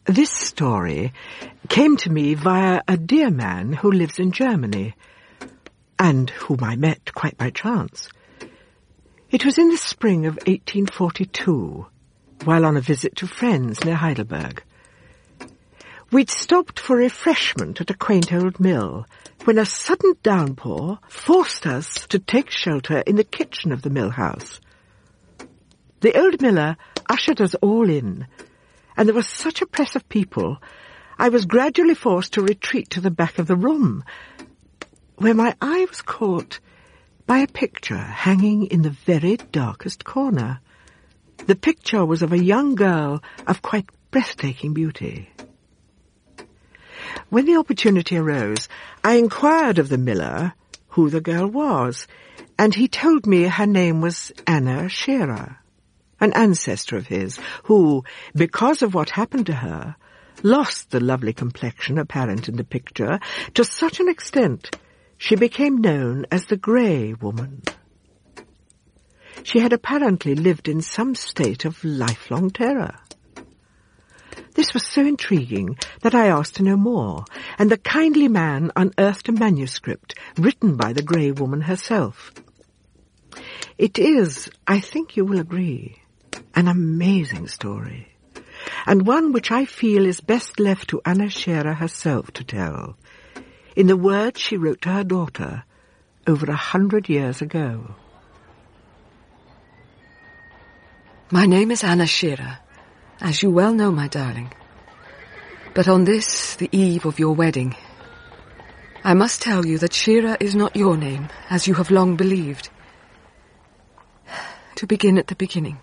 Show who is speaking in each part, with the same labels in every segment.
Speaker 1: This story came to me via a dear man who lives in Germany, and whom I met quite by chance. It was in the spring of 1842, while on a visit to friends near Heidelberg. We'd stopped for refreshment at a quaint old mill, when a sudden downpour forced us to take shelter in the kitchen of the mill house. The old miller ushered us all in, and there was such a press of people, I was gradually forced to retreat to the back of the room, where my eye was caught by a picture hanging in the very darkest corner. The picture was of a young girl of quite breathtaking beauty. When the opportunity arose, I inquired of the miller who the girl was, and he told me her name was Anna Scherer, an ancestor of his, who, because of what happened to her, lost the lovely complexion apparent in the picture to such an extent she became known as the Grey Woman. She had apparently lived in some state of lifelong terror. This was so intriguing that I asked to know more, and the kindly man unearthed a manuscript written by the Grey Woman herself. It is, I think you will agree, an amazing story, and one which I feel is best left to Anna Scherer herself to tell, in the words she wrote to her daughter over 100 years ago.
Speaker 2: My name is Anna Scherer, as you well know, my darling. But on this, the eve of your wedding, I must tell you that Scherer is not your name, as you have long believed. To begin at the beginning.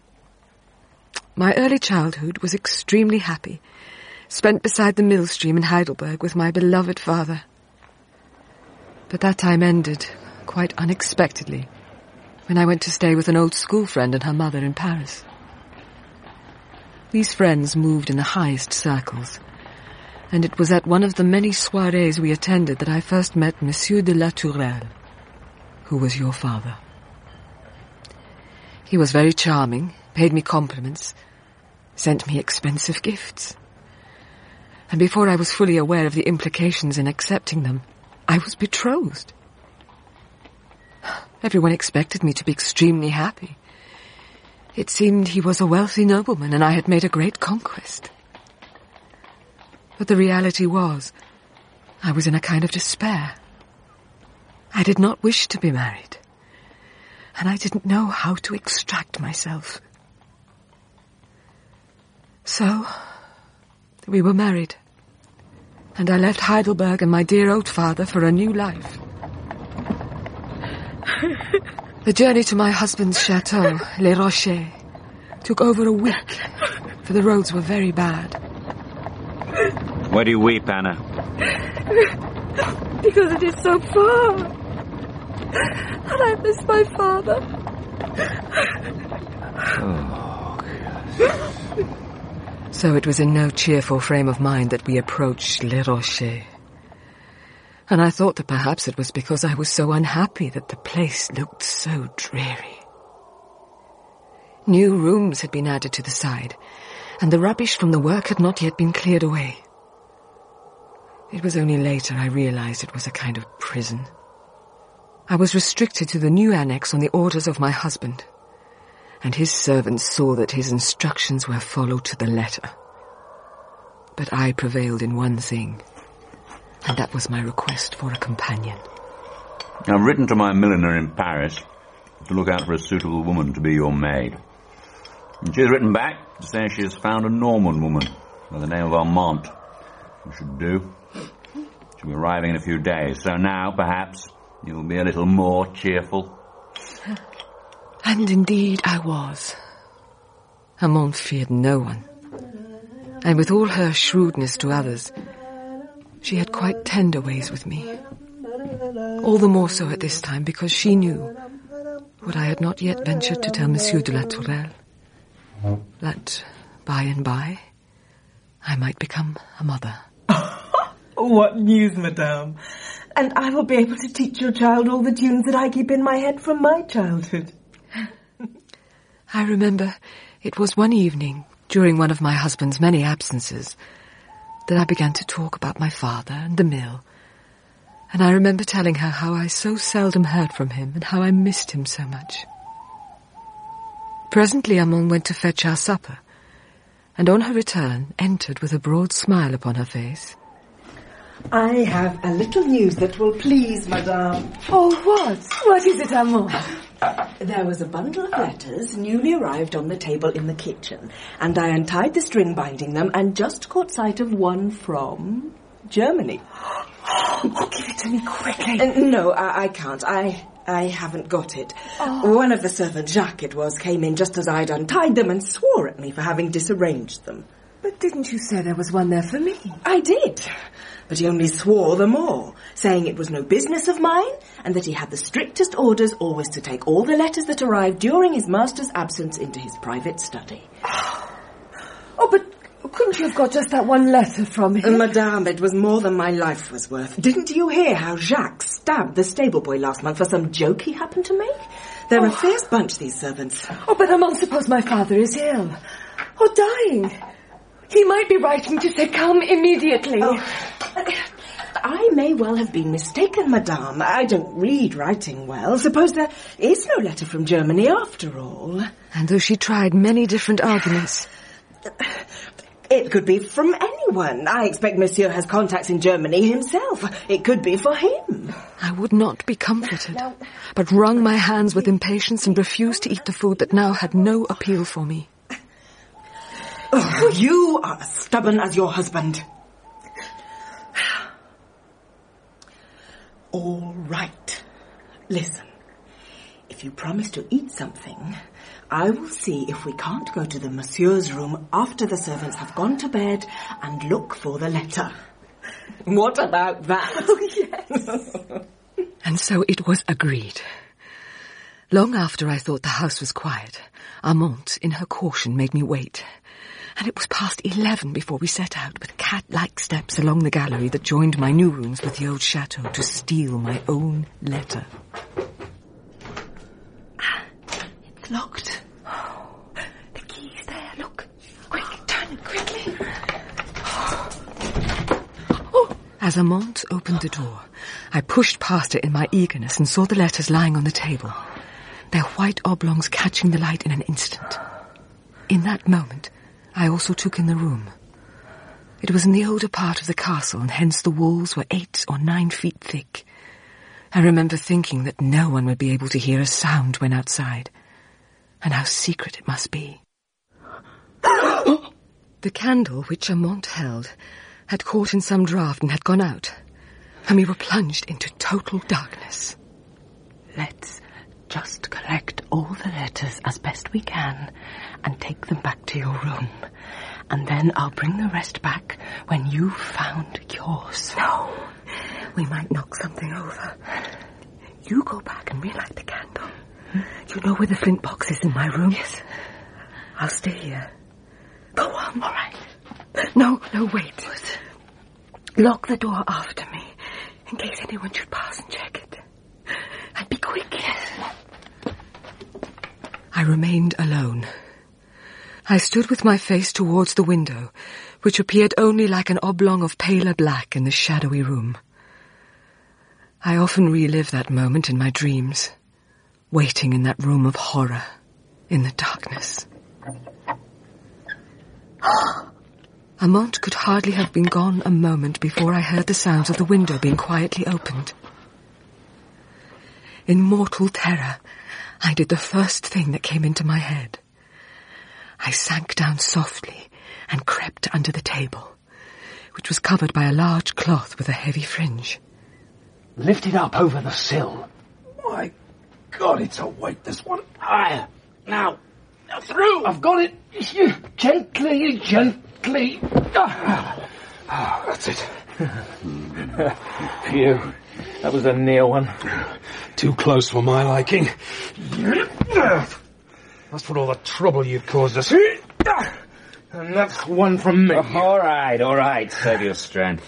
Speaker 2: My early childhood was extremely happy, spent beside the mill stream in Heidelberg with my beloved father. But that time ended quite unexpectedly when I went to stay with an old school friend and her mother in Paris. These friends moved in the highest circles, and it was at one of the many soirées we attended that I first met Monsieur de La Tourelle, who was your father. He was very charming, paid me compliments, sent me expensive gifts. And before I was fully aware of the implications in accepting them, I was betrothed. Everyone expected me to be extremely happy. It seemed he was a wealthy nobleman and I had made a great conquest. But the reality was, I was in a kind of despair. I did not wish to be married, and I didn't know how to extract myself. So, we were married, and I left Heidelberg and my dear old father for a new life. The journey to my husband's chateau, Les Rochers, took over a week, for the roads were very bad.
Speaker 3: Why do you weep, Anna?
Speaker 2: Because it is so far, and I miss my father. So it was in no cheerful frame of mind that we approached Les Rochers. And I thought that perhaps it was because I was so unhappy that the place looked so dreary. New rooms had been added to the side, and the rubbish from the work had not yet been cleared away. It was only later I realized it was a kind of prison. I was restricted to the new annex on the orders of my husband, and his servants saw that his instructions were followed to the letter. But I prevailed in one thing, and that was my request for a companion.
Speaker 3: I've written to my milliner in Paris to look out for a suitable woman to be your maid. And she's written back to say she has found a Norman woman by the name of Armand. It should do. She'll be arriving in a few days, so now, perhaps, you'll be a little more cheerful.
Speaker 2: And indeed I was. Armand feared no one. And with all her shrewdness to others, she had quite tender ways with me. All the more so at this time because she knew what I had not yet ventured to tell Monsieur de La Tourelle, that by and by I might become a mother.
Speaker 4: What news, madame? And I will be able to teach your child all the tunes that I keep in my head from my childhood.
Speaker 2: I remember it was one evening during one of my husband's many absences, that I began to talk about my father and the mill, and I remember telling her how I so seldom heard from him and how I missed him so much. Presently Armand went to fetch our supper, and on her return entered with a broad smile upon her face.
Speaker 4: I have a little news that will please Madame.
Speaker 2: Oh, what? What is it, Armand?
Speaker 4: There was a bundle of letters newly arrived on the table in the kitchen, and I untied the string binding them and just caught sight of one from Germany.
Speaker 2: Oh, give it to me quickly.
Speaker 4: No, I can't. I haven't got it. Oh. One of the servants, Jacques it was, came in just as I'd untied them and swore at me for having disarranged them.
Speaker 2: But didn't you say there was one there for me?
Speaker 4: I did. But he only swore the more, saying it was no business of mine, and that he had the strictest orders always to take all the letters that arrived during his master's absence into his private study.
Speaker 2: Oh, but couldn't you have got just that one letter from him?
Speaker 4: Madame, it was more than my life was worth. Didn't you hear how Jacques stabbed the stable boy last month for some joke he happened to make? They're a fierce bunch, these servants.
Speaker 2: Oh, but Armand, suppose my father is ill. Or dying. He might be writing to say, come immediately.
Speaker 4: Oh. I may well have been mistaken, Madame. I don't read writing well. Suppose there is no letter from Germany after all.
Speaker 2: And though she tried many different arguments...
Speaker 4: It could be from anyone. I expect Monsieur has contacts in Germany himself. It could be for him.
Speaker 2: I would not be comforted, but wrung my hands with impatience and refused to eat the food that now had no appeal for me.
Speaker 4: Oh, you are as stubborn as your husband. All right. Listen. If you promise to eat something, I will see if we can't go to the Monsieur's room after the servants have gone to bed and look for the letter. What about that?
Speaker 2: Oh, yes. And so it was agreed. Long after I thought the house was quiet, Armand, in her caution, made me wait. And it was past 11 before we set out with cat-like steps along the gallery that joined my new rooms with the old chateau to steal my own letter.
Speaker 4: It's locked.
Speaker 2: Oh, the key's there, look. Quick, turn it quickly. Oh. As Armand opened the door, I pushed past it in my eagerness and saw the letters lying on the table, their white oblongs catching the light in an instant. In that moment, I also took in the room. It was in the older part of the castle, and hence the walls were 8 or 9 feet thick. I remember thinking that no one would be able to hear a sound when outside, and how secret it must be. The candle which Armand held had caught in some draught and had gone out, and we were plunged into total darkness.
Speaker 5: Let's just collect all the letters as best we can and take them back to your room. And then I'll bring the rest back when you've found yours.
Speaker 2: No, we might knock something over. You go back and relight the candle. You know where the flint box is in my room?
Speaker 5: Yes.
Speaker 2: I'll stay here. Go on.
Speaker 5: All right.
Speaker 2: No, wait. Lock the door after me, in case anyone should pass and check it. And be quick. I remained alone. I stood with my face towards the window, which appeared only like an oblong of paler black in the shadowy room. I often relive that moment in my dreams, waiting in that room of horror, in the darkness. Armand could hardly have been gone a moment before I heard the sounds of the window being quietly opened. In mortal terror, I did the first thing that came into my head. I sank down softly and crept under the table, which was covered by a large cloth with a heavy fringe.
Speaker 6: Lift it up over the sill. My God, it's a weight, this one. Higher. Now, through. I've got it. Gently. That's it. Phew. That was a near one.
Speaker 7: Too close for my liking. That's for all the trouble you caused us. And that's one from me.
Speaker 3: All right. Save your strength.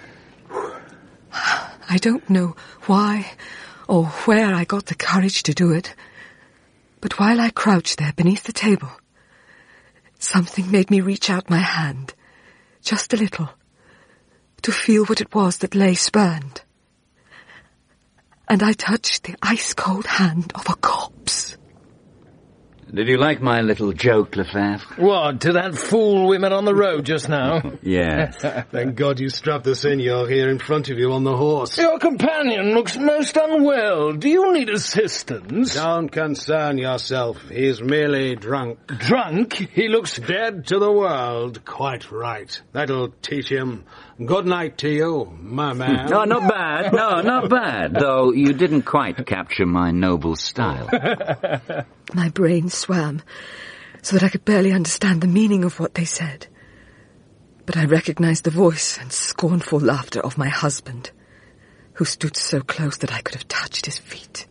Speaker 2: I don't know why or where I got the courage to do it, but while I crouched there beneath the table, Something made me reach out my hand, just a little, to feel what it was that lay spurned. And I touched the ice-cold hand of a corpse.
Speaker 3: Did you like my little joke, Lefebvre?
Speaker 7: What, to that fool we met on the road just now?
Speaker 3: Yes.
Speaker 8: Thank God you strapped the senor here in front of you on the horse.
Speaker 7: Your companion looks most unwell. Do you need assistance?
Speaker 8: Don't concern yourself. He's merely drunk.
Speaker 7: Drunk? He looks...
Speaker 8: Dead to the world. Quite right. That'll teach him. Good night to you, my man.
Speaker 3: No, not bad. No, not bad. Though you didn't quite capture my noble style.
Speaker 2: My brain swam, so that I could barely understand the meaning of what they said. But I recognized the voice and scornful laughter of my husband, who stood so close that I could have touched his feet.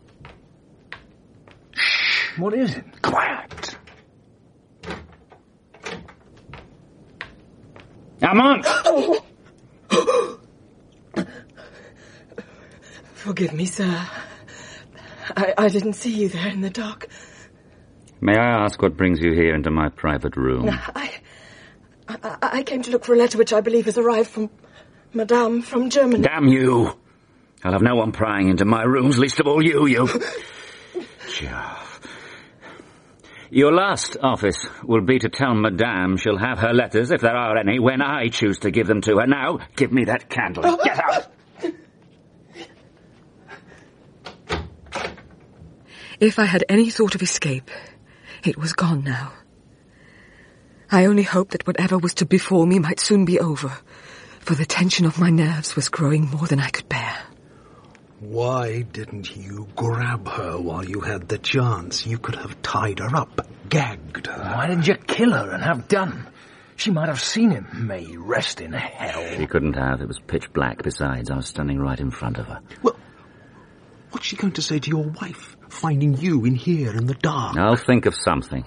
Speaker 7: Shh! What is it? Quiet! Armand!
Speaker 5: Forgive me, sir. I didn't see you there in the dark.
Speaker 3: May I ask what brings you here into my private room?
Speaker 5: I came to look for a letter which I believe has arrived from Madame from Germany.
Speaker 3: Damn you! I'll have no one prying into my rooms, least of all you. Your last office will be to tell Madame she'll have her letters, if there are any, when I choose to give them to her. Now, give me that candle. Get out!
Speaker 2: If I had any thought of escape, it was gone now. I only hoped that whatever was to befall me might soon be over, for the tension of my nerves was growing more than I could bear.
Speaker 8: Why didn't you grab her while you had the chance? You could have tied her up, gagged her.
Speaker 7: Why didn't you kill her and have done? She might have seen him. May he rest in hell.
Speaker 3: She couldn't have. It was pitch black. Besides, I was standing right in front of her.
Speaker 8: Well, what's she going to say to your wife, finding you in here in the dark?
Speaker 3: I'll think of something.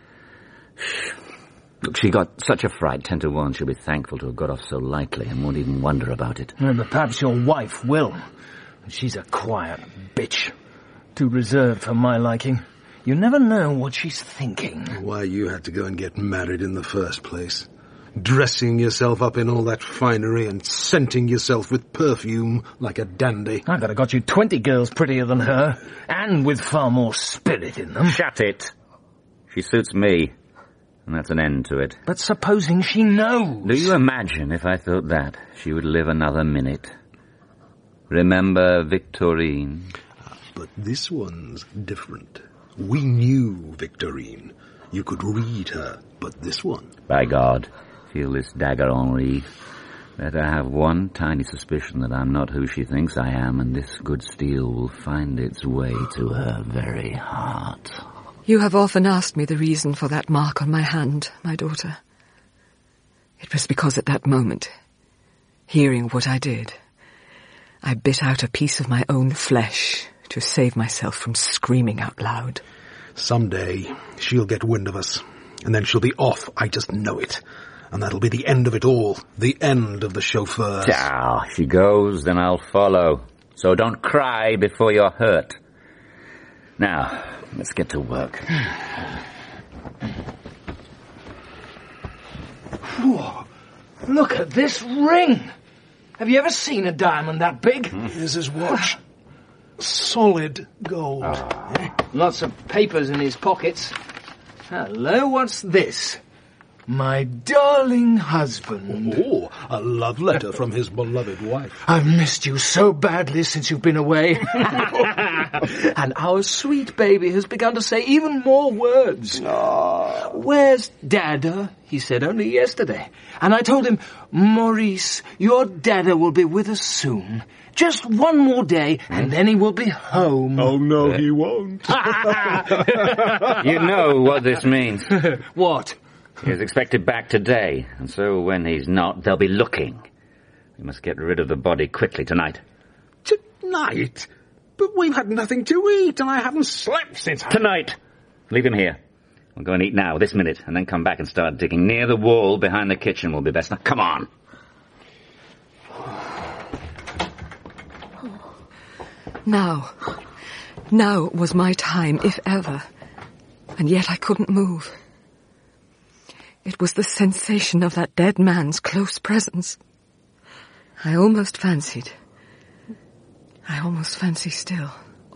Speaker 3: Look, she got such a fright, 10 to 1, she'll be thankful to have got off so lightly and won't even wonder about it.
Speaker 7: Yeah, but perhaps your wife will. She's a quiet bitch. Too reserved for my liking. You never know what she's thinking.
Speaker 8: Why you had to go and get married in the first place. Dressing yourself up in all that finery and scenting yourself with perfume like a dandy.
Speaker 7: I could have got you 20 girls prettier than her, and with far more spirit in them.
Speaker 3: Shut it. She suits me, and that's an end to it.
Speaker 7: But supposing she knows?
Speaker 3: Do you imagine if I thought that, she would live another minute? Remember Victorine?
Speaker 8: But this one's different. We knew Victorine. You could read her, but this one...
Speaker 3: By God, feel this dagger, Henri. Let her have one tiny suspicion that I'm not who she thinks I am, and this good steel will find its way to her very heart.
Speaker 2: You have often asked me the reason for that mark on my hand, my daughter. It was because at that moment, hearing what I did, I bit out a piece of my own flesh to save myself from screaming out loud.
Speaker 8: Someday, she'll get wind of us, and then she'll be off, I just know it. And that'll be the end of it all, the end of the chauffeurs.
Speaker 3: Ah, if she goes, then I'll follow. So don't cry before you're hurt. Now, let's get to work.
Speaker 7: Whoa, look at this ring! Have you ever seen a diamond that big?
Speaker 8: Here's his watch. Solid gold.
Speaker 7: Lots of papers in his pockets. Hello, what's this? My darling husband.
Speaker 8: Oh, a love letter from his beloved wife.
Speaker 7: I've missed you so badly since you've been away. And our sweet baby has begun to say even more words. Oh. Where's Dada? He said only yesterday. And I told him, Maurice, your Dada will be with us soon. Just one more day, and then he will be home.
Speaker 8: Oh, no, he won't.
Speaker 3: You know what this means.
Speaker 7: What?
Speaker 3: He's expected back today, and so when he's not, they'll be looking. We must get rid of the body quickly tonight.
Speaker 8: Tonight? But we've had nothing to eat, and I haven't slept since...
Speaker 3: Tonight! Leave him here. We'll go and eat now, this minute, and then come back and start digging. Near the wall behind the kitchen will be best. Now, come on!
Speaker 2: Now was my time, if ever. And yet I couldn't move. It was the sensation of that dead man's close presence. I almost fancy still.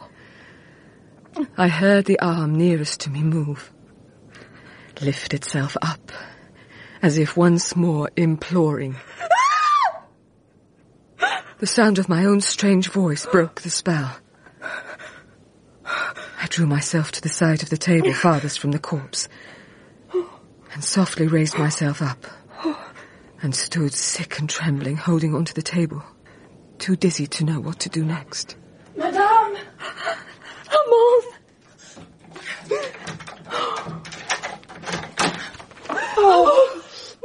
Speaker 2: I heard the arm nearest to me move, lift itself up, as if once more imploring. The sound of my own strange voice broke the spell. I drew myself to the side of the table farthest from the corpse, and softly raised myself up, and stood sick and trembling, holding onto the table, too dizzy to know what to do next.
Speaker 5: Madame! Armand!
Speaker 4: Oh!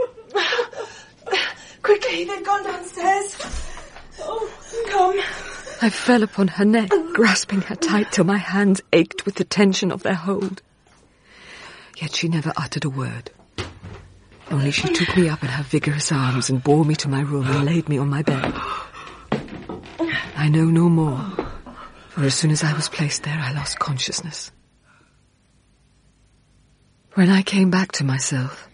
Speaker 4: Quickly, they've gone downstairs. Oh, come.
Speaker 2: I fell upon her neck, grasping her tight till my hands ached with the tension of their hold. Yet she never uttered a word. Only she took me up in her vigorous arms and bore me to my room and laid me on my bed. I know no more, for as soon as I was placed there, I lost consciousness. When I came back to myself...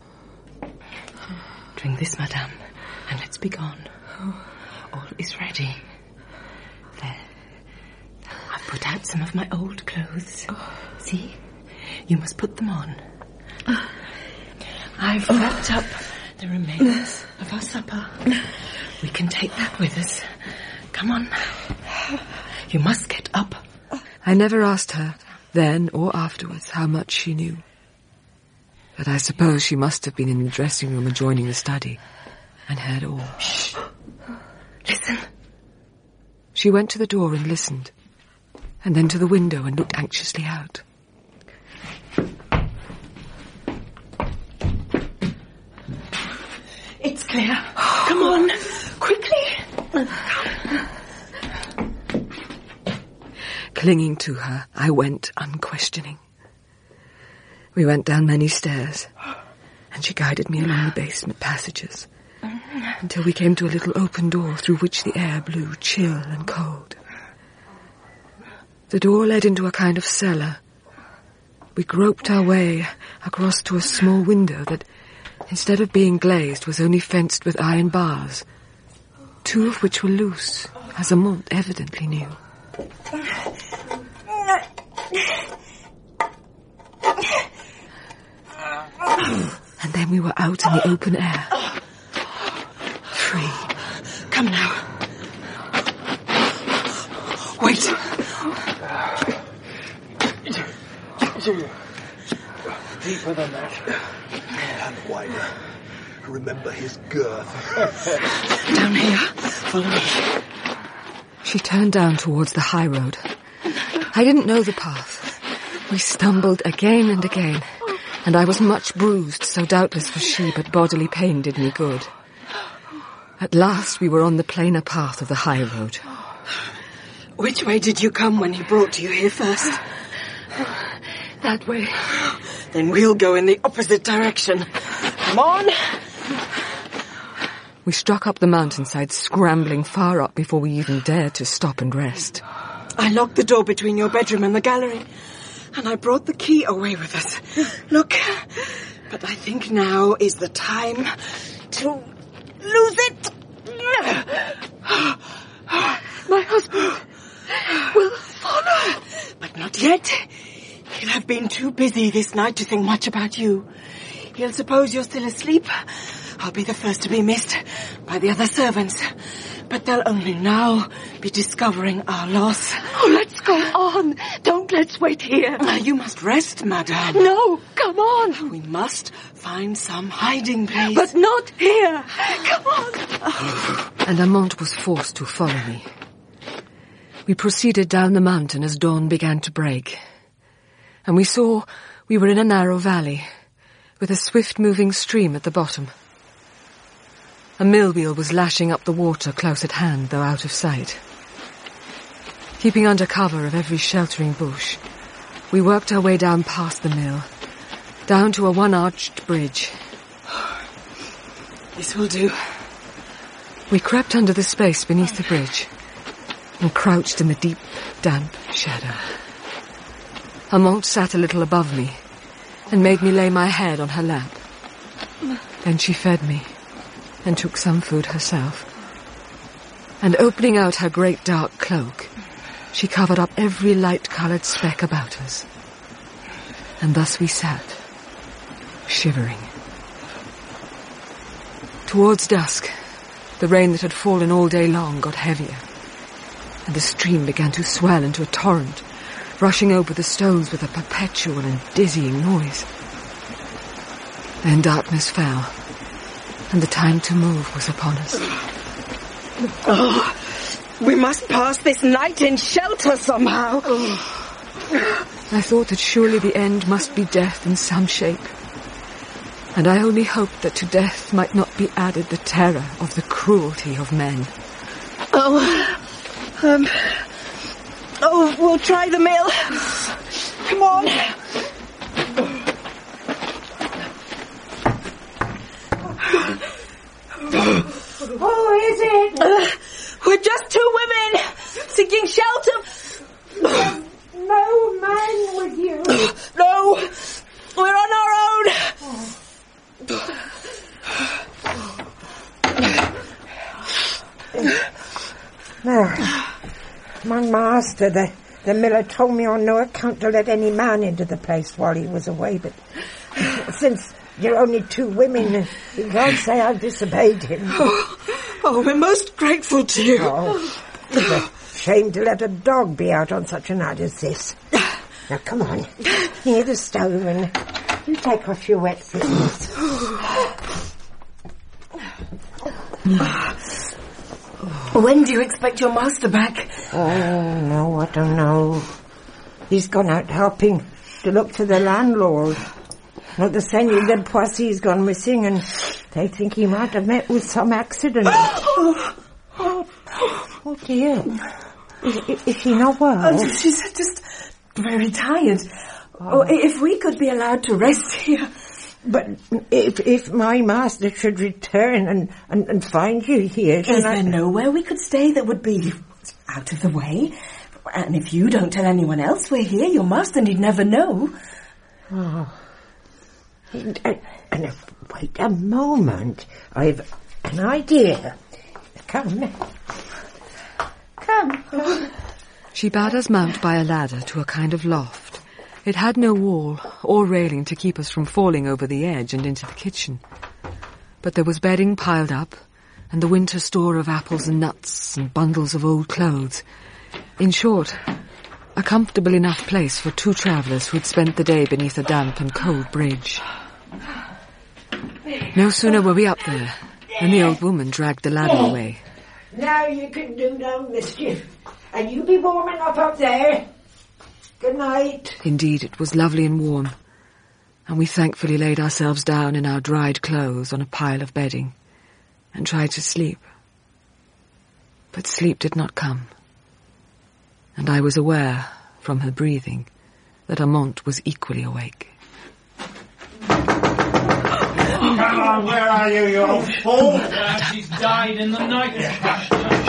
Speaker 5: Drink this, madame, and let's be gone. All is ready. There. I've put out some of my old clothes. See? You must put them on. I've wrapped up the remains of our supper. We can take that with us. Come on. You must get up.
Speaker 2: I never asked her, then or afterwards, how much she knew. But I suppose she must have been in the dressing room adjoining the study and heard all.
Speaker 5: Shh. Listen.
Speaker 2: She went to the door and listened, and then to the window and looked anxiously out.
Speaker 5: It's clear. Come on, quickly.
Speaker 2: Clinging to her, I went unquestioning. We went down many stairs, and she guided me along the basement passages, until we came to a little open door through which the air blew chill and cold. The door led into a kind of cellar. We groped our way across to a small window that, instead of being glazed, was only fenced with iron bars, two of which were loose, as Amant evidently knew. And then we were out in the open air. Free.
Speaker 5: Come now. Wait.
Speaker 6: Deeper than that. And wider. Remember his girth.
Speaker 5: Down here. Follow me.
Speaker 2: She turned down towards the high road. I didn't know the path. We stumbled again and again, and I was much bruised, so doubtless was she, but bodily pain did me good. At last we were on the plainer path of the high road.
Speaker 5: Which way did you come when he brought you here first?
Speaker 2: That way.
Speaker 5: Then we'll go in the opposite direction. Come on!
Speaker 2: We struck up the mountainside, scrambling far up before we even dared to stop and rest.
Speaker 5: I locked the door between your bedroom and the gallery, and I brought the key away with us. Look, but I think now is the time to lose it.
Speaker 2: My husband will follow.
Speaker 5: But not yet. He'll have been too busy this night to think much about you. He'll suppose you're still asleep. I'll be the first to be missed by the other servants. But they'll only now be discovering our loss.
Speaker 2: Oh, let's go on. Don't let's wait here.
Speaker 5: You must rest, madame.
Speaker 2: No, come on.
Speaker 5: We must find some hiding place.
Speaker 2: But not here. Come on. And Amant was forced to follow me. We proceeded down the mountain as dawn began to break. And we saw we were in a narrow valley, with a swift-moving stream at the bottom. A mill wheel was lashing up the water close at hand, though out of sight. Keeping under cover of every sheltering bush, we worked our way down past the mill, down to a one-arched bridge.
Speaker 5: This will do.
Speaker 2: We crept under the space beneath the bridge and crouched in the deep, damp shadow. Amant sat a little above me and made me lay my head on her lap. Then she fed me and took some food herself. And opening out her great dark cloak, she covered up every light-coloured speck about us. And thus we sat, shivering. Towards dusk, the rain that had fallen all day long got heavier, and the stream began to swell into a torrent, rushing over the stones with a perpetual and dizzying noise. Then darkness fell, and the time to move was upon us.
Speaker 5: Oh, we must pass this night in shelter somehow.
Speaker 2: I thought that surely the end must be death in some shape, and I only hoped that to death might not be added the terror of the cruelty of men.
Speaker 5: We'll try the mill. Come on.
Speaker 9: Who is it?
Speaker 5: We're just two women seeking shelter.
Speaker 9: There's no man with you.
Speaker 5: No, we're on our own.
Speaker 9: Now, my master, the miller, told me on no account to let any man into the place while he was away, but since you're only two women, you can't say I've disobeyed him.
Speaker 5: Oh, we're most grateful to you.
Speaker 9: Oh, it's a shame to let a dog be out on such a night as this. Now, come on, near the stove, and you take off your wet things.
Speaker 5: When do you expect your master back?
Speaker 9: Oh, no, I don't know. He's gone out helping to look for the landlord. Now, the Seigneur de Poissy's gone missing, and they think he might have met with some accident. Oh dear. Is she not well?
Speaker 5: She's just very tired. Oh, if we could be allowed to rest here.
Speaker 9: But if my master should return and find you here...
Speaker 5: Is there nowhere we could stay that would be out of the way? And if you don't tell anyone else we're here, your master need never know.
Speaker 9: Oh. And wait a moment. I've an idea. Come.
Speaker 2: She bade us mount by a ladder to a kind of loft. It had no wall or railing to keep us from falling over the edge and into the kitchen. But there was bedding piled up, and the winter store of apples and nuts and bundles of old clothes. In short, a comfortable enough place for two travellers who had spent the day beneath a damp and cold bridge. No sooner were we up there than the old woman dragged the ladder away.
Speaker 9: Now you can do no mischief, and you be warm enough up there. Good night.
Speaker 2: Indeed, it was lovely and warm, and we thankfully laid ourselves down in our dried clothes on a pile of bedding and tried to sleep. But sleep did not come, and I was aware, from her breathing, that Amante was equally awake.
Speaker 10: Come on, where are you, you old fool?
Speaker 6: She's died in the night.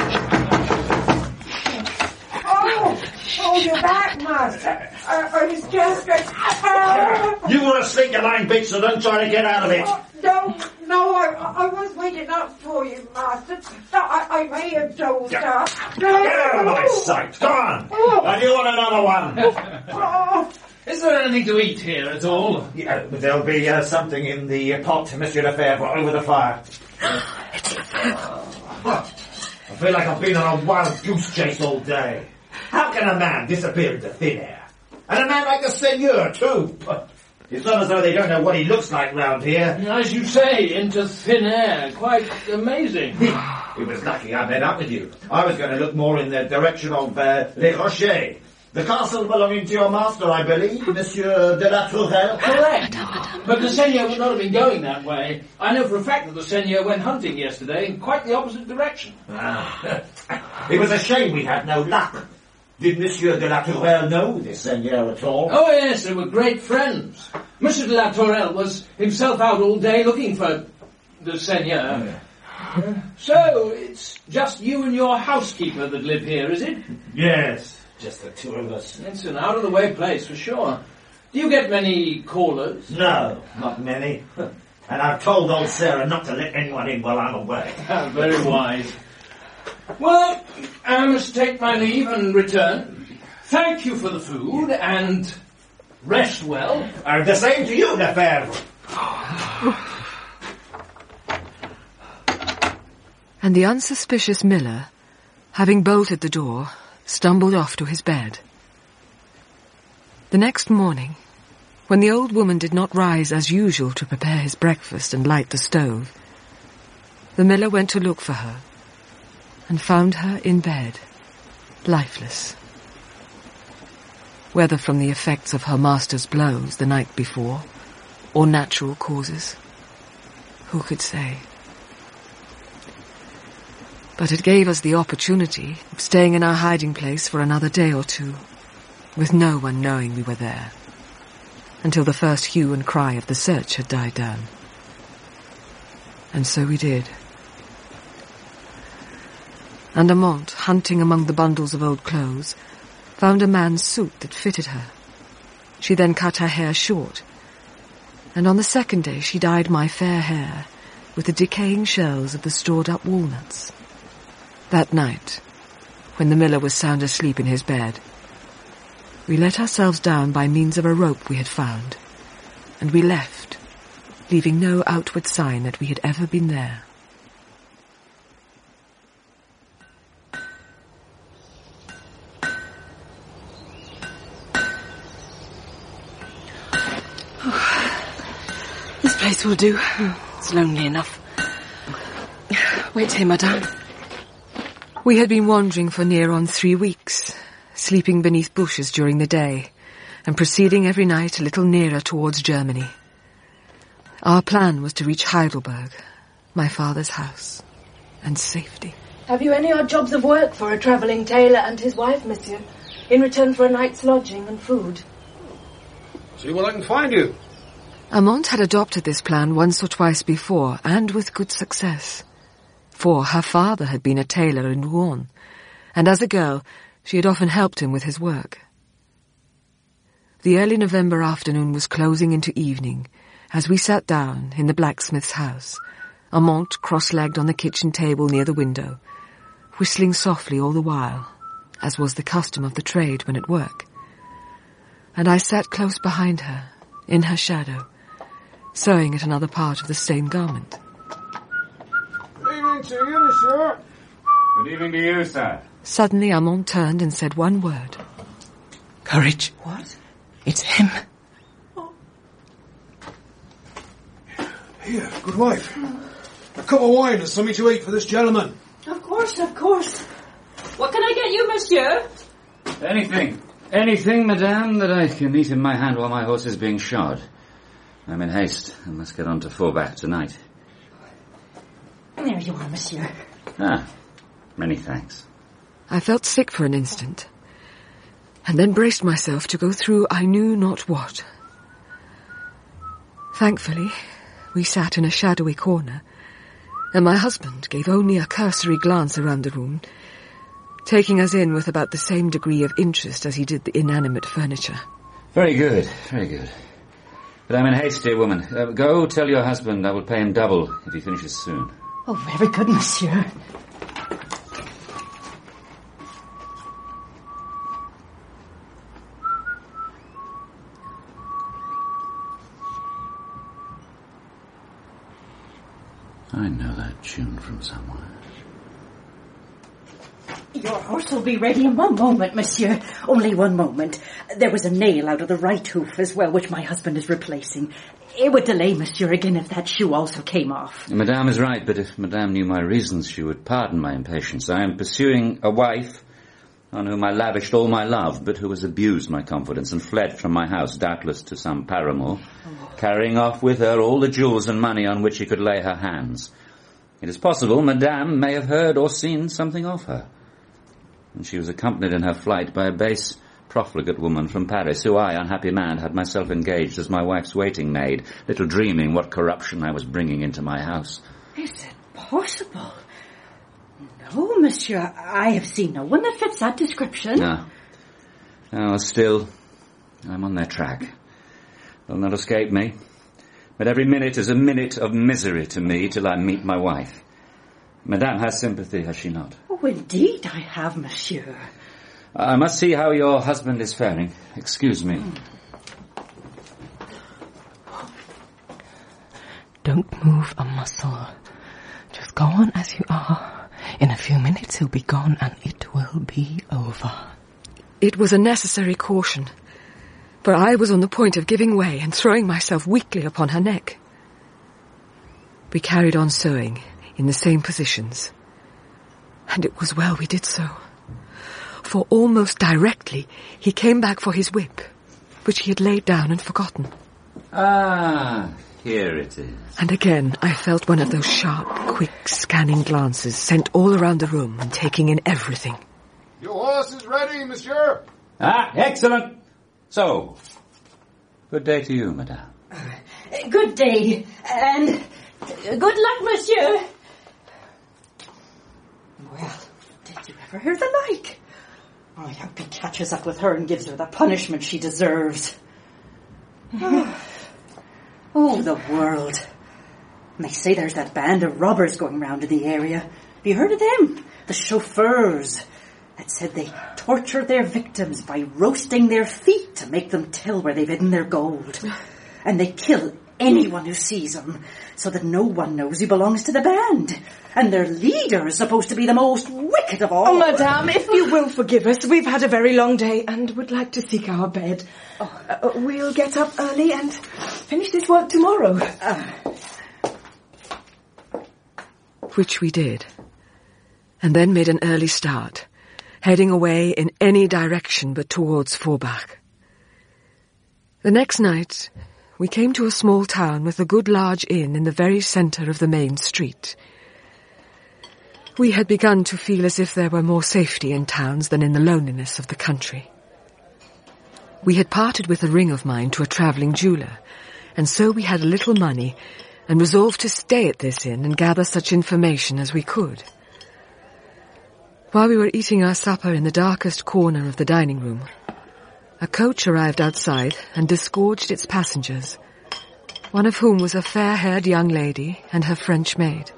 Speaker 9: Oh, you're back, master. I was just...
Speaker 10: You want to sleep your line, bitch, so don't try to get out of it.
Speaker 9: No, I was waiting up for you, master. I may have dozed off.
Speaker 10: Get out of my sight. Go on. And you want another one?
Speaker 6: Is there anything to eat here at all?
Speaker 10: Yeah, there'll be something in the pot, Monsieur Lefebvre, over the fire.
Speaker 5: It's Lefebvre.
Speaker 10: I feel like I've been on a wild goose chase all day. How can a man disappear into thin air? And a man like the Seigneur, too. It's not as though they don't know what he looks like round here.
Speaker 6: As you say, into thin air. Quite amazing.
Speaker 10: It was lucky I met up with you. I was going to look more in the direction of Les Rochers. The castle belonging to your master, I believe, Monsieur de la Tourelle.
Speaker 6: Correct. But the Seigneur would not have been going that way. I know for a fact that the Seigneur went hunting yesterday in quite the opposite direction.
Speaker 10: It was a shame we had no luck. Did Monsieur de la Tourelle know the Seigneur at all?
Speaker 6: Oh, yes, they were great friends. Monsieur de la Tourelle was himself out all day looking for the Seigneur. So, it's just you and your housekeeper that live here, is it?
Speaker 10: Yes, just the two of us.
Speaker 6: It's an out-of-the-way place, for sure. Do you get many callers?
Speaker 10: No, not many. And I've told old Sarah not to let anyone in while I'm away.
Speaker 6: Very wise. Well, I must take my leave and return. Thank you for the food, and rest well.
Speaker 10: And the same to you, Lefebvre.
Speaker 2: And the unsuspicious miller, having bolted the door, stumbled off to his bed. The next morning, when the old woman did not rise as usual to prepare his breakfast and light the stove, the miller went to look for her, and found her in bed, lifeless. Whether from the effects of her master's blows the night before, or natural causes, who could say? But it gave us the opportunity of staying in our hiding place for another day or two, with no one knowing we were there, until the first hue and cry of the search had died down. And so we did. And Amante, hunting among the bundles of old clothes, found a man's suit that fitted her. She then cut her hair short, and on the second day she dyed my fair hair with the decaying shells of the stored-up walnuts. That night, when the miller was sound asleep in his bed, we let ourselves down by means of a rope we had found, and we left, leaving no outward sign that we had ever been there.
Speaker 5: This place will do. It's lonely enough. Wait here, madame.
Speaker 2: We had been wandering for near on 3 weeks, sleeping beneath bushes during the day, and proceeding every night a little nearer towards Germany. Our plan was to reach Heidelberg, my father's house, and safety.
Speaker 11: Have you any odd jobs of work for a travelling tailor and his wife, monsieur, in return for a night's lodging and food?
Speaker 8: See what I can find you.
Speaker 2: Amante had adopted this plan once or twice before, and with good success. For her father had been a tailor in Rouen, and as a girl she had often helped him with his work. The early November afternoon was closing into evening as we sat down in the blacksmith's house, Amante cross-legged on the kitchen table near the window, whistling softly all the while, as was the custom of the trade when at work. And I sat close behind her, in her shadow, sewing at another part of the same garment.
Speaker 12: Good evening to you, monsieur.
Speaker 3: Good evening to you, sir.
Speaker 2: Suddenly Amante turned and said one word.
Speaker 5: Courage.
Speaker 4: What?
Speaker 5: It's him.
Speaker 8: Here, good wife. A cup of wine and something to eat for this gentleman.
Speaker 11: Of course, of course. What can I get you, monsieur?
Speaker 3: Anything. Anything, madame, that I can eat in my hand while my horse is being shod. I'm in haste and must get on to Forbach tonight.
Speaker 11: There you are, monsieur.
Speaker 3: Ah, many thanks.
Speaker 2: I felt sick for an instant, and then braced myself to go through I knew not what. Thankfully, we sat in a shadowy corner, and my husband gave only a cursory glance around the room, taking us in with about the same degree of interest as he did the inanimate furniture.
Speaker 3: Very good, very good. But I'm in haste, dear woman. Go tell your husband I will pay him double if he finishes soon.
Speaker 11: Oh, very good, monsieur.
Speaker 3: I know that tune from somewhere.
Speaker 11: Your horse will be ready in one moment, monsieur. Only one moment. There was a nail out of the right hoof as well, which my husband is replacing. It would delay, monsieur, again if that shoe also came off.
Speaker 3: Madame is right, but if Madame knew my reasons, she would pardon my impatience. I am pursuing a wife on whom I lavished all my love, but who has abused my confidence and fled from my house, doubtless to some paramour, carrying off with her all the jewels and money on which she could lay her hands. It is possible Madame may have heard or seen something of her. And she was accompanied in her flight by a base, profligate woman from Paris, who I, unhappy man, had myself engaged as my wife's waiting maid, little dreaming what corruption I was bringing into my house.
Speaker 11: Is it possible? No, monsieur, I have seen no one that fits that description.
Speaker 3: No. No, still, I'm on their track. They'll not escape me.
Speaker 13: But every minute is a minute of misery to me till I meet my wife. Madame has sympathy, has she not?
Speaker 11: Oh, indeed I have, monsieur.
Speaker 13: I must see how your husband is faring. Excuse me.
Speaker 5: Don't move a muscle. Just go on as you are. In a few minutes he'll be gone and it will be over.
Speaker 2: It was a necessary caution, for I was on the point of giving way and throwing myself weakly upon her neck. We carried on sewing in the same positions, and it was well we did so, for almost directly he came back for his whip, which he had laid down and forgotten.
Speaker 13: Ah, here it is.
Speaker 2: And again I felt one of those sharp, quick, scanning glances sent all around the room and taking in everything.
Speaker 12: Your horse is ready, monsieur.
Speaker 13: Ah, excellent. So, good day to you, madame.
Speaker 11: Good day, and good luck, monsieur. Well, did you ever hear the like? I hope he catches up with her and gives her the punishment she deserves. Oh, the world. And they say there's that band of robbers going round in the area. Have you heard of them? The chauffeurs. That said they torture their victims by roasting their feet to make them tell where they've hidden their gold. And they kill anyone who sees them, so that no one knows who belongs to the band. And their leader is supposed to be the most wicked of all.
Speaker 14: Oh, madame, if you will forgive us, we've had a very long day and would like to seek our bed. We'll get up early and finish this work tomorrow.
Speaker 2: Which we did, and then made an early start, heading away in any direction but towards Forbach. The next night, we came to a small town with a good large inn in the very centre of the main street. We had begun to feel as if there were more safety in towns than in the loneliness of the country. We had parted with a ring of mine to a travelling jeweller, and so we had a little money and resolved to stay at this inn and gather such information as we could. While we were eating our supper in the darkest corner of the dining room, a coach arrived outside and disgorged its passengers, one of whom was a fair-haired young lady and her French maid.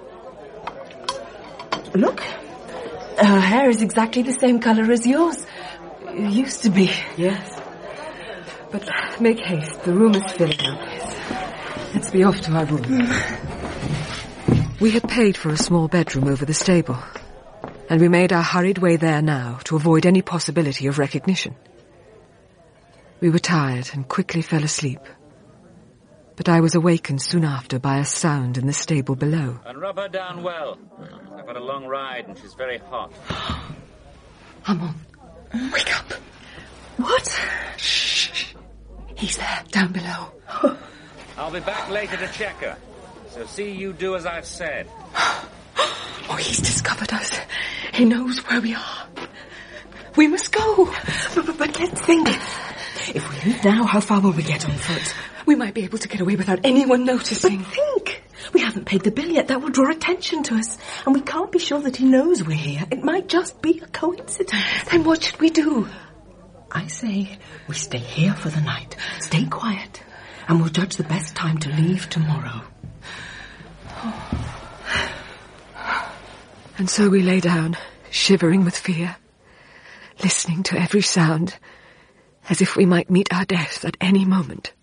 Speaker 14: Look, her hair is exactly the same colour as yours. It used to be.
Speaker 2: Yes. But make haste, the room is filling up. Let's be off to our room. We had paid for a small bedroom over the stable, and we made our hurried way there now to avoid any possibility of recognition. We were tired and quickly fell asleep, but I was awakened soon after by a sound in the stable below.
Speaker 13: And rub her down well. I've had a long ride and she's very hot.
Speaker 2: Armand, wake up.
Speaker 14: What?
Speaker 2: Shh. He's there, down below.
Speaker 13: I'll be back later to check her. So see you do as I've said.
Speaker 2: Oh, he's discovered us. He knows where we are. We must go. But let's think. If we leave now, how far will we get on foot? We might be able to get away without anyone noticing.
Speaker 14: But think. We haven't paid the bill yet. That will draw attention to us. And we can't be sure that he knows we're here. It might just be a coincidence.
Speaker 2: Then what should we do?
Speaker 14: I say we stay here for the night. Stay quiet. And we'll judge the best time to leave tomorrow.
Speaker 2: And so we lay down, shivering with fear, listening to every sound, as if we might meet our death at any moment.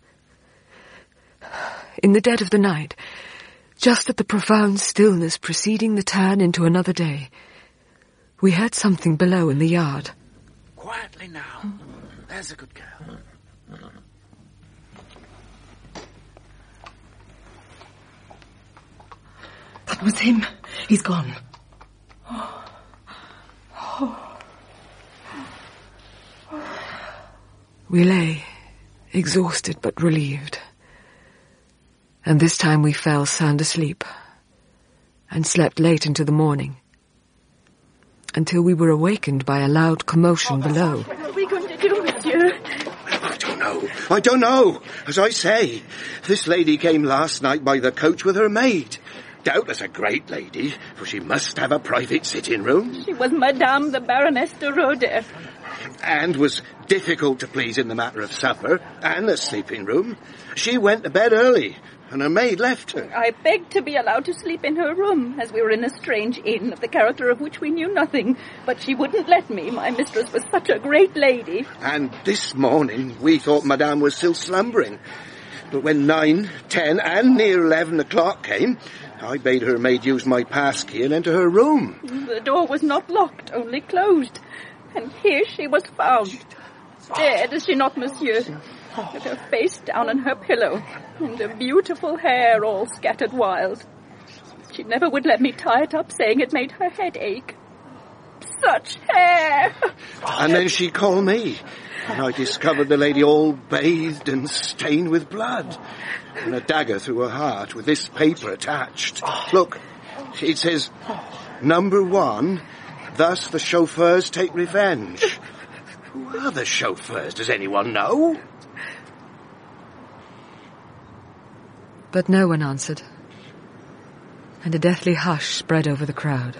Speaker 2: In the dead of the night, just at the profound stillness preceding the turn into another day, we heard something below in the yard.
Speaker 15: Quietly now. There's a good girl.
Speaker 14: That was him. He's gone.
Speaker 2: We lay, exhausted but relieved. And this time we fell sound asleep and slept late into the morning, until we were awakened by a loud commotion below.
Speaker 14: What are we going to do, monsieur?
Speaker 15: I don't know. As I say, this lady came last night by the coach with her maid. Doubtless a great lady, for she must have a private sitting room.
Speaker 11: She was Madame the Baroness de Roder.
Speaker 15: and was difficult to please in the matter of supper and the sleeping room, she went to bed early, and her maid left her.
Speaker 16: I begged to be allowed to sleep in her room, as we were in a strange inn, of the character of which we knew nothing. But she wouldn't let me. My mistress was such a great lady.
Speaker 15: And this morning we thought Madame was still slumbering. But when 9, 10, and near 11 o'clock came, I bade her maid use my passkey and enter her room.
Speaker 16: The door was not locked, only closed. And here she was found. Dead, is she not, monsieur? With her face down on her pillow, and her beautiful hair all scattered wild. She never would let me tie it up, saying it made her head ache. Such hair!
Speaker 15: And then she called me, and I discovered the lady all bathed and stained with blood, and a dagger through her heart with this paper attached. Look, it says, Number 1, thus the chauffeurs take revenge. Who are the chauffeurs? Does anyone know?
Speaker 2: But no one answered, and a deathly hush spread over the crowd.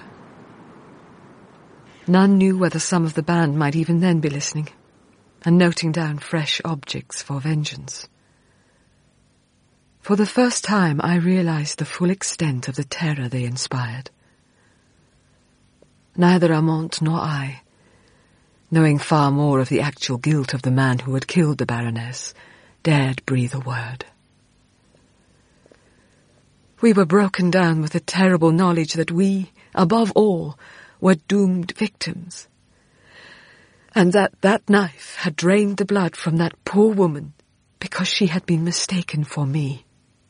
Speaker 2: None knew whether some of the band might even then be listening, and noting down fresh objects for vengeance. For the first time I realized the full extent of the terror they inspired. Neither Amante nor I, knowing far more of the actual guilt of the man who had killed the Baroness, dared breathe a word. We were broken down with the terrible knowledge that we, above all, were doomed victims, and that that knife had drained the blood from that poor woman because she had been mistaken for me.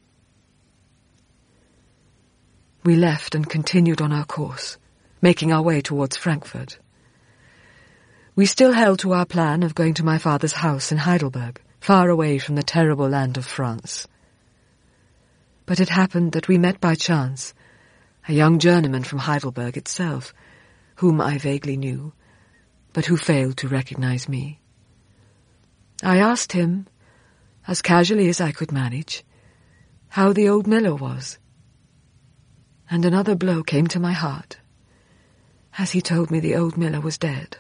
Speaker 2: We left and continued on our course, making our way towards Frankfurt. We still held to our plan of going to my father's house in Heidelberg, far away from the terrible land of France. But it happened that we met by chance a young journeyman from Heidelberg itself, whom I vaguely knew, but who failed to recognize me. I asked him, as casually as I could manage, how the old miller was, and another blow came to my heart as he told me the old miller was dead.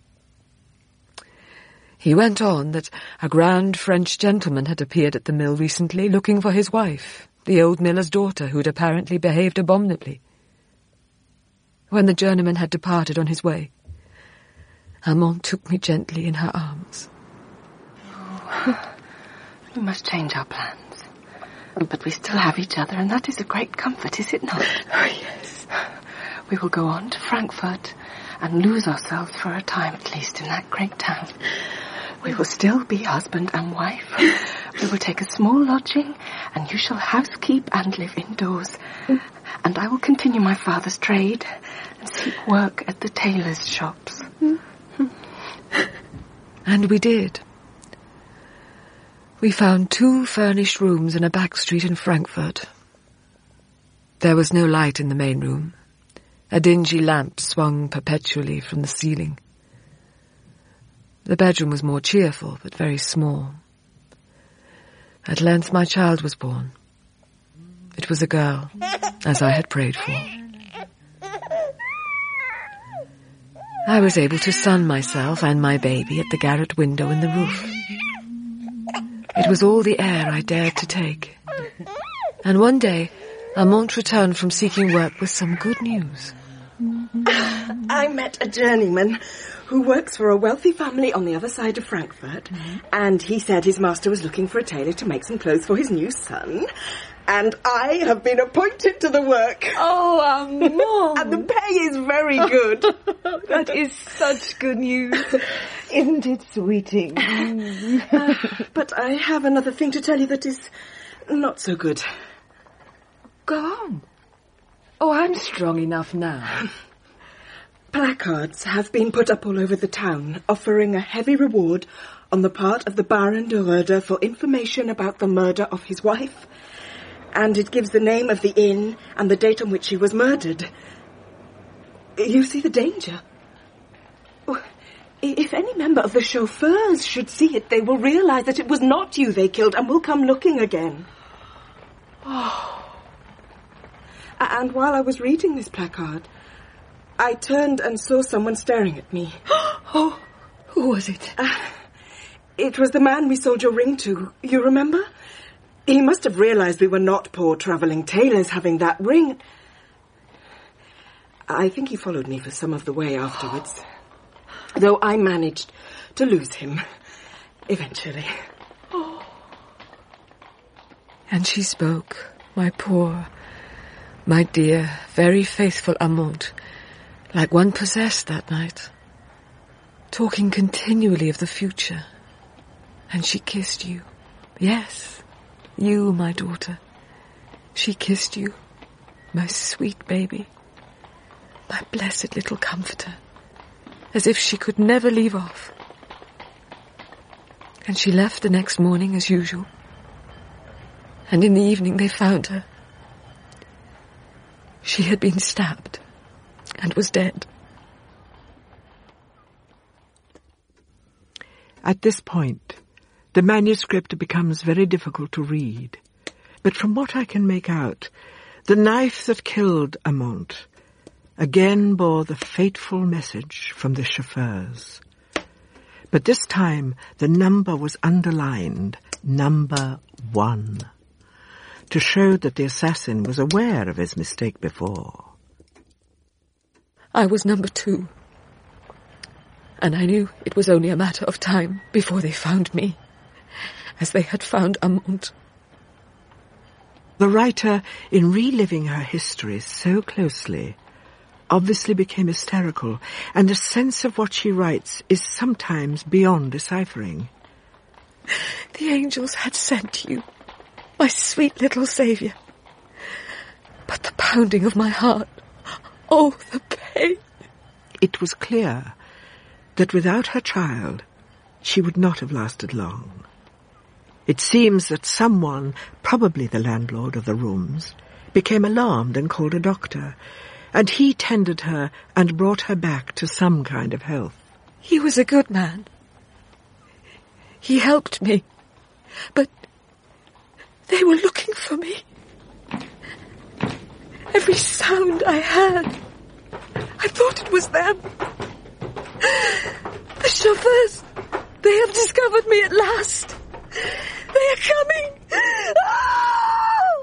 Speaker 2: He went on that a grand French gentleman had appeared at the mill recently looking for his wife, the old miller's daughter, who'd apparently behaved abominably. When the journeyman had departed on his way, Amante took me gently in her arms.
Speaker 5: Oh, we must change our plans. But we still have each other, and that is a great comfort, is it not?
Speaker 11: Oh, yes.
Speaker 5: We will go on to Frankfurt and lose ourselves for a time at least in that great town. We will still be husband and wife. We will take a small lodging, and you shall housekeep and live indoors. And I will continue my father's trade and seek work at the tailors' shops.
Speaker 2: And we did. We found 2 furnished rooms in a back street in Frankfurt. There was no light in the main room. A dingy lamp swung perpetually from the ceiling. The bedroom was more cheerful, but very small. At length my child was born. It was a girl, as I had prayed for. I was able to sun myself and my baby at the garret window in the roof. It was all the air I dared to take. And one day, Amante returned from seeking work with some good news.
Speaker 14: I met a journeyman who works for a wealthy family on the other side of Frankfurt, and he said his master was looking for a tailor to make some clothes for his new son, and I have been appointed to the work.
Speaker 11: Oh, Amante!
Speaker 14: And the pay is very good.
Speaker 11: That is such good news. Isn't it, sweeting?
Speaker 14: But I have another thing to tell you that is not so good.
Speaker 2: Go on. Oh, I'm strong enough now.
Speaker 14: Placards have been put up all over the town, offering a heavy reward on the part of the Baron de Roeder for information about the murder of his wife, and it gives the name of the inn and the date on which she was murdered. You see the danger? If any member of the chauffeurs should see it, they will realize that it was not you they killed and will come looking again. Oh. And while I was reading this placard, I turned and saw someone staring at me.
Speaker 11: Oh,
Speaker 2: Who was it?
Speaker 14: It was the man we sold your ring to. You remember? He must have realised we were not poor travelling tailors having that ring. I think he followed me for some of the way afterwards. Though I managed to lose him. Eventually.
Speaker 2: Oh. And she spoke, my poor, my dear, very faithful Amante, like one possessed that night, talking continually of the future. And she kissed you. Yes, you, my daughter. She kissed you, my sweet baby, my blessed little comforter, as if she could never leave off. And she left the next morning as usual. And in the evening they found her. She had been stabbed and was dead.
Speaker 1: At this point, the manuscript becomes very difficult to read. But from what I can make out, the knife that killed Amante again bore the fateful message from the chauffeurs. But this time the number was underlined, number 1, to show that the assassin was aware of his mistake before.
Speaker 2: I was number 2, and I knew it was only a matter of time before they found me, as they had found Amante.
Speaker 1: The writer, in reliving her history so closely, obviously became hysterical, and the sense of what she writes is sometimes beyond deciphering.
Speaker 2: The angels had sent you, my sweet little saviour. But the pounding of my heart, oh, the pain.
Speaker 1: It was clear that without her child, she would not have lasted long. It seems that someone, probably the landlord of the rooms, became alarmed and called a doctor, and he tended her and brought her back to some kind of health.
Speaker 2: He was a good man. He helped me, but they were looking for me. Every sound I heard, I thought it was them. The chauffeurs, they have discovered me at last. They are coming. Ah!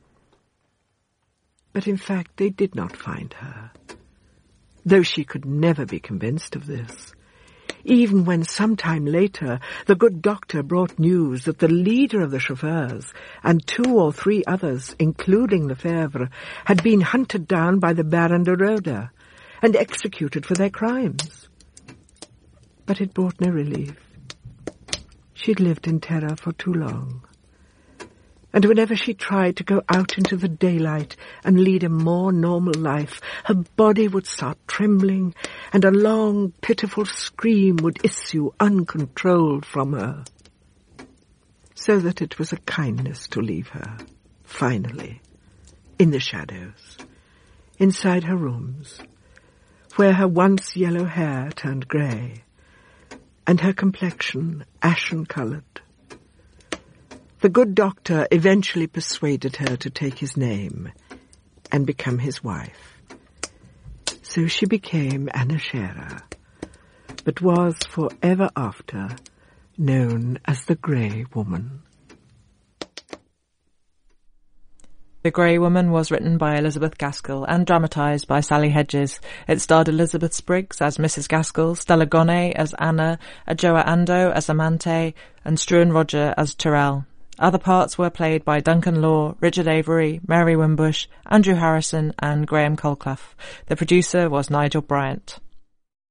Speaker 1: But in fact, they did not find her, though she could never be convinced of this, even when some time later the good doctor brought news that the leader of the chauffeurs and 2 or 3 others, including Lefebvre, had been hunted down by the Baron de Roeder and executed for their crimes. But it brought no relief. She'd lived in terror for too long. And whenever she tried to go out into the daylight and lead a more normal life, her body would start trembling, and a long, pitiful scream would issue uncontrolled from her. So that it was a kindness to leave her, finally, in the shadows, inside her rooms, where her once yellow hair turned grey, and her complexion ashen-coloured. The good doctor eventually persuaded her to take his name and become his wife. So she became Anna Scherer, but was forever after known as the Grey Woman.
Speaker 17: The Grey Woman was written by Elizabeth Gaskell and dramatised by Sally Hedges. It starred Elizabeth Spriggs as Mrs. Gaskell, Stella Gonnet as Anna, Adjoa Ando as Amante, and Struan Roger as Tyrrell. Other parts were played by Duncan Law, Richard Avery, Mary Wimbush, Andrew Harrison and Graham Colclough. The producer was Nigel Bryant.